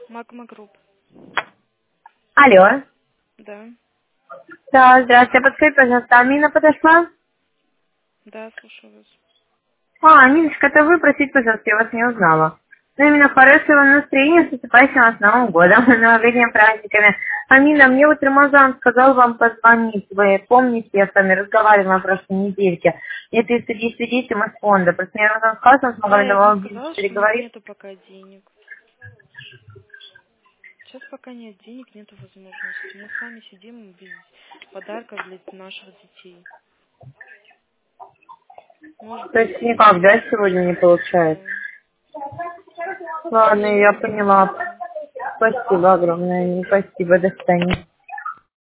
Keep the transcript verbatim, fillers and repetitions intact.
Магма Групп. Алло. Да. Да, здравствуйте. Подскажите, пожалуйста, Амина подошла? Да, слушаю вас. А, Аминочка, это вы, простите, пожалуйста, я вас не узнала. Ну, именно хорошего настроения с наступающим вас Новым годом, новогодними праздниками. Амина, мне вот Рамазан сказал вам позвонить. Вы помните, я с вами разговаривала на прошлой недельке. Это из свидетелем из фонда. Просто мне Рамазан сказал, что он Да, смогла я же давал бизнес сказала, что нет, переговорить. нету пока денег. Сейчас пока нет денег, нету возможности. Мы сами сидим без подарков для наших детей. Может То быть, есть никак, да, сегодня не получается? да. Ладно, Сегодня я не поняла. получается. Спасибо огромное. Спасибо, до свидания.